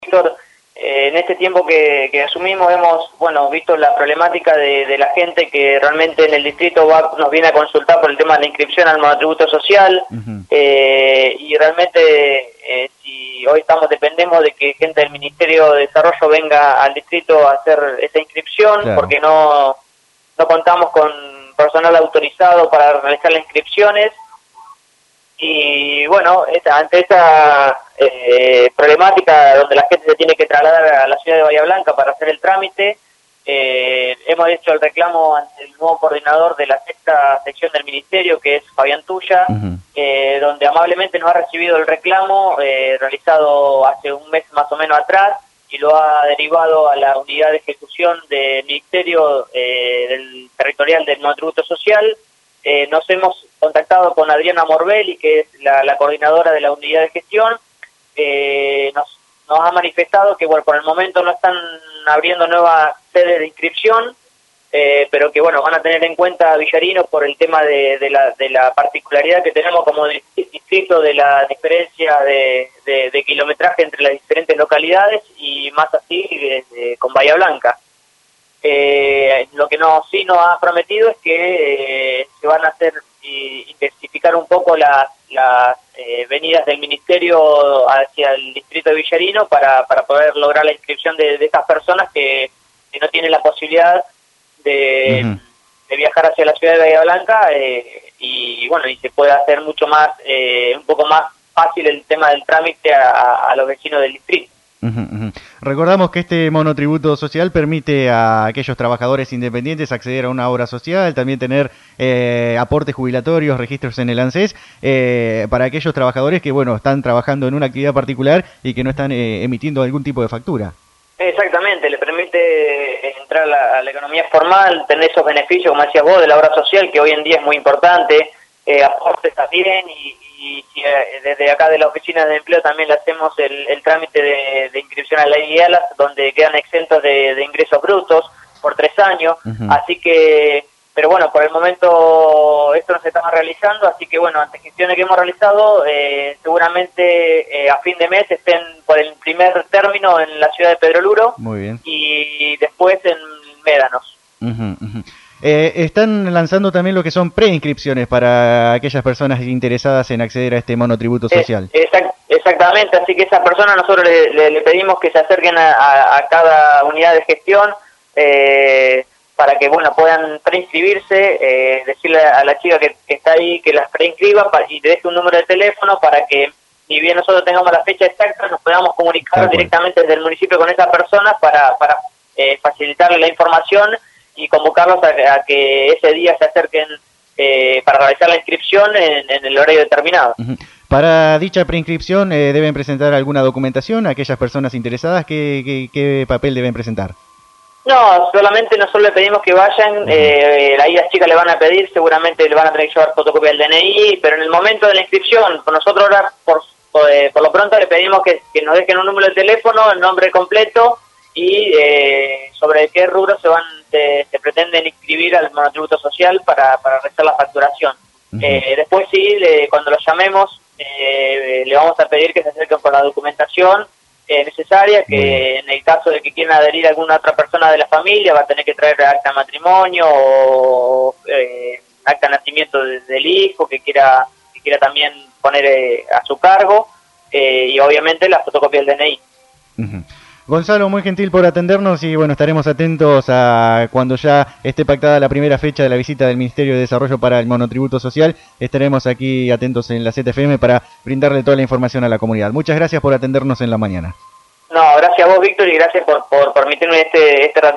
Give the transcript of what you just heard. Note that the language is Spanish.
Víctor, en este tiempo que asumimos hemos visto la problemática de la gente que realmente en el distrito nos viene a consultar por el tema de la inscripción al monotributo social. Y realmente si hoy dependemos de que gente del Ministerio de Desarrollo venga al distrito a hacer esa inscripción, claro, porque no contamos con personal autorizado para realizar las inscripciones. Y bueno, ante esta problemática donde la gente se tiene que trasladar a la ciudad de Bahía Blanca para hacer el trámite, hemos hecho el reclamo ante el nuevo coordinador de la sexta sección del Ministerio, que es Fabián Tuya, donde amablemente nos ha recibido el reclamo realizado hace un mes más o menos atrás, y lo ha derivado a la unidad de ejecución del Ministerio del Territorial del Monotributo Social. Nos hemos contactado con Adriana Morbelli, que es la coordinadora de la unidad de gestión. Nos ha manifestado que por el momento no están abriendo nuevas sedes de inscripción, pero que van a tener en cuenta a Villarino por el tema de la particularidad que tenemos como distrito, de la diferencia de kilometraje entre las diferentes localidades, y más así con Bahía Blanca. Lo que sí nos ha prometido es que se van a hacer intensificar un poco las venidas del Ministerio hacia el distrito de Villarino para poder lograr la inscripción de estas personas que no tienen la posibilidad de viajar hacia la ciudad de Bahía Blanca, y se puede hacer mucho más, un poco más fácil el tema del trámite a los vecinos del distrito. Recordamos que este monotributo social permite a aquellos trabajadores independientes acceder a una obra social, también tener aportes jubilatorios, registros en el ANSES, para aquellos trabajadores que están trabajando en una actividad particular y que no están emitiendo algún tipo de factura. Exactamente, le permite entrar a la economía formal, tener esos beneficios, como decías vos, de la obra social, que hoy en día es muy importante, aportes también, y desde acá de la Oficina de Empleo también le hacemos el trámite de inscripción a la ley de ALAS, donde quedan exentos de ingresos brutos por 3 años, así que, pero por el momento esto no se está realizando, así que ante gestiones que hemos realizado, seguramente a fin de mes estén por el primer término en la ciudad de Pedro Luro. Muy bien. Y después en Médanos. Están lanzando también lo que son preinscripciones para aquellas personas interesadas en acceder a este monotributo social. Exactamente, así que esas personas nosotros le pedimos que se acerquen a cada unidad de gestión para que puedan preinscribirse, decirle a la chica que está ahí que las preinscriba y le deje un número de teléfono para que, ni bien nosotros tengamos la fecha exacta, nos podamos comunicar directamente desde el municipio con esas personas para facilitarle la información y convocarlos a que ese día se acerquen para realizar la inscripción en el horario determinado. Para dicha preinscripción deben presentar alguna documentación. Aquellas personas interesadas, ¿qué papel deben presentar? No, solamente nosotros le pedimos que vayan, ahí las chicas le van a pedir, seguramente le van a tener que llevar fotocopia del DNI, pero en el momento de la inscripción, nosotros ahora por lo pronto le pedimos que nos dejen un número de teléfono, el nombre completo, y sobre qué rubro se pretenden inscribir al monotributo social para realizar la facturación. Después cuando los llamemos, le vamos a pedir que se acerquen con la documentación necesaria, que en el caso de que quieran adherir a alguna otra persona de la familia, va a tener que traer acta de matrimonio o acta de nacimiento del hijo que quiera también poner a su cargo, y obviamente la fotocopia del DNI. Gonzalo, muy gentil por atendernos, y estaremos atentos a cuando ya esté pactada la primera fecha de la visita del Ministerio de Desarrollo para el monotributo social. Estaremos aquí atentos en la ZFM para brindarle toda la información a la comunidad. Muchas gracias por atendernos en la mañana. No, gracias a vos, Víctor, y gracias por permitirme este